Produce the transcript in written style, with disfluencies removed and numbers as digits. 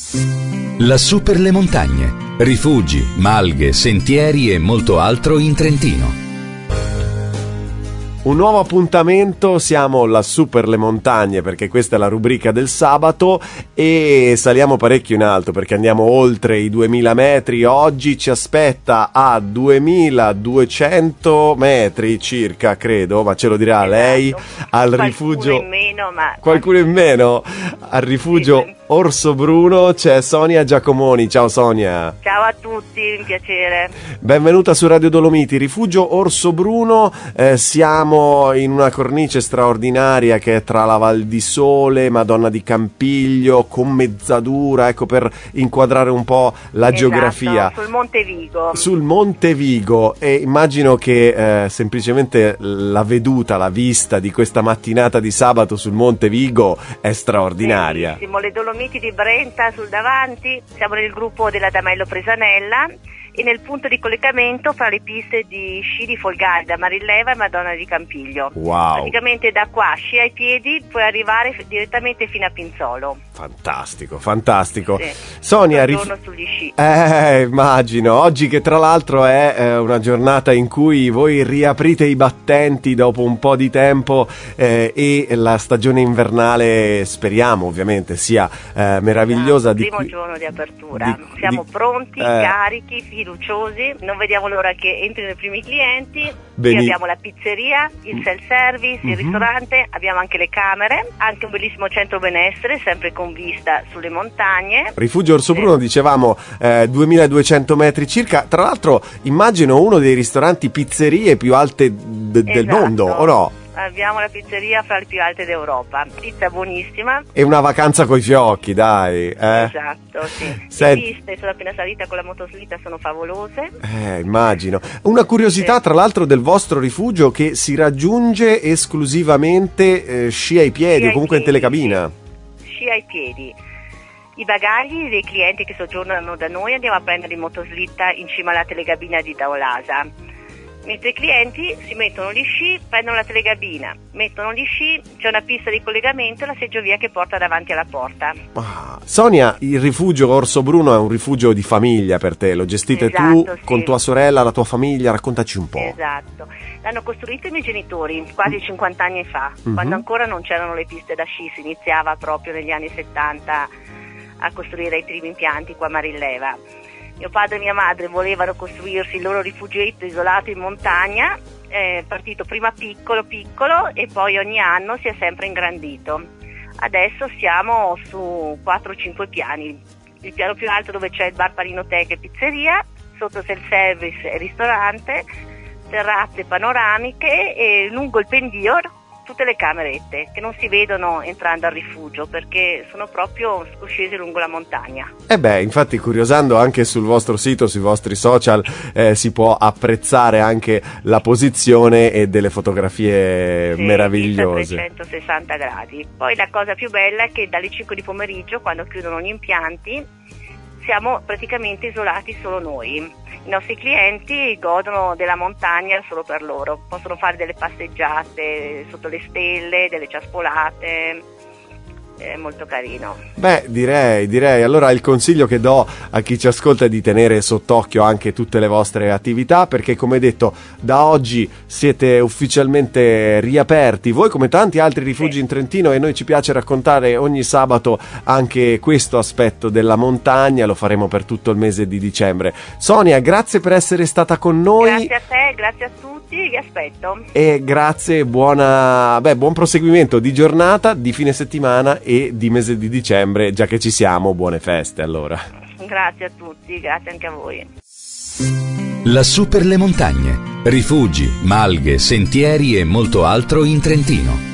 Lassù per le montagne, rifugi, malghe, sentieri e molto altro in Trentino. Un nuovo appuntamento, siamo lassù per le montagne perché questa è la rubrica del sabato e saliamo parecchio in alto perché andiamo oltre i 2000 metri. Oggi ci aspetta a 2200 metri circa, credo, ma ce lo dirà lei, al rifugio... Qualcuno in meno, al rifugio Orso Bruno c'è Sonia Giacomoni. Ciao Sonia. Ciao a tutti, un piacere. Benvenuta su Radio Dolomiti, rifugio Orso Bruno. Siamo in una cornice straordinaria che è tra la Val di Sole, Madonna di Campiglio, con Mezzadura, ecco, per inquadrare un po' la geografia. Sul Monte Vigo. Sul Monte Vigo, e immagino che semplicemente la veduta, la vista di questa mattinata di sabato sul Monte Vigo è straordinaria. Bellissimo, le Dolomiti di Brenta sul davanti, siamo nel gruppo della Damello Presanella e nel punto di collegamento fra le piste di sci di Folgarda, Marilleva e Madonna di Campiglio. Wow. Praticamente da qua, sci ai piedi, puoi arrivare direttamente fino a Pinzolo. Fantastico, fantastico. Sì. Sonia, sugli sci. Immagino, oggi che tra l'altro è una giornata in cui voi riaprite i battenti dopo un po' di tempo e la stagione invernale speriamo ovviamente sia meravigliosa. Primo giorno di apertura, siamo pronti, carichi, fiduciosi, non vediamo l'ora che entrino i primi clienti. Qui abbiamo la pizzeria, il self-service, il ristorante, abbiamo anche le camere, anche un bellissimo centro benessere, sempre con vista sulle montagne. Rifugio Orso Bruno, dicevamo 2200 metri circa, tra l'altro immagino uno dei ristoranti pizzerie più alte del mondo, o no? Abbiamo la pizzeria fra le più alte d'Europa, pizza buonissima. E una vacanza coi fiocchi, dai. Esatto, sì. Le piste sulla appena salita con la motoslitta sono favolose. Immagino. Una curiosità tra l'altro del vostro rifugio, che si raggiunge esclusivamente sci ai piedi o comunque in telecabina. Sci ai piedi. I bagagli dei clienti che soggiornano da noi andiamo a prendere in motoslitta in cima alla telecabina di Daolasa. Mentre i clienti si mettono gli sci, prendono la telecabina, mettono gli sci, c'è una pista di collegamento e la seggiovia che porta davanti alla porta. Sonia, il rifugio Orso Bruno è un rifugio di famiglia per te, lo gestite tu con tua sorella, la tua famiglia, raccontaci un po'. Esatto, l'hanno costruito i miei genitori quasi 50 anni fa, quando ancora non c'erano le piste da sci, si iniziava proprio negli anni 70 a costruire i primi impianti qua a Marilleva. Mio padre e mia madre volevano costruirsi il loro rifugietto isolato in montagna, è partito prima piccolo e poi ogni anno si è sempre ingrandito. Adesso siamo su 4-5 piani, il piano più alto dove c'è il bar Parinoteca e pizzeria, sotto self-service e ristorante, terrazze panoramiche e lungo il pendio tutte le camerette che non si vedono entrando al rifugio perché sono proprio scoscese lungo la montagna. Infatti curiosando anche sul vostro sito, sui vostri social si può apprezzare anche la posizione e delle fotografie meravigliose. 360 gradi. Poi la cosa più bella è che dalle 5 di pomeriggio, quando chiudono gli impianti, siamo praticamente isolati solo noi. I nostri clienti godono della montagna solo per loro, possono fare delle passeggiate sotto le stelle, delle ciaspolate, è molto carino. Direi. Allora il consiglio che do a chi ci ascolta è di tenere sott'occhio anche tutte le vostre attività, perché come detto da oggi siete ufficialmente riaperti, voi come tanti altri rifugi in Trentino, e noi ci piace raccontare ogni sabato anche questo aspetto della montagna, lo faremo per tutto il mese di dicembre. Sonia, grazie per essere stata con noi. Grazie a te, grazie a tutti, vi aspetto. E grazie, buon proseguimento di giornata, di fine settimana e di mese di dicembre, già che ci siamo, buone feste allora. Grazie a tutti, grazie anche a voi. Lassù per le montagne, rifugi, malghe, sentieri e molto altro in Trentino.